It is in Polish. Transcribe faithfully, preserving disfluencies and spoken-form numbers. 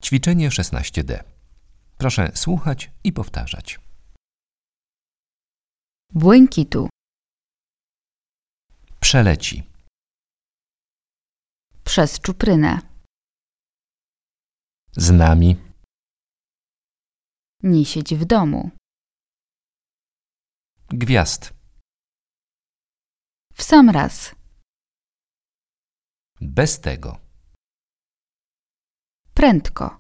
Ćwiczenie szesnaście D. Proszę słuchać i powtarzać. Błękitu. Przeleci. Przez czuprynę. Z nami. Nie siedź w domu. Gwiazd. W sam raz. Bez tego. Prędko.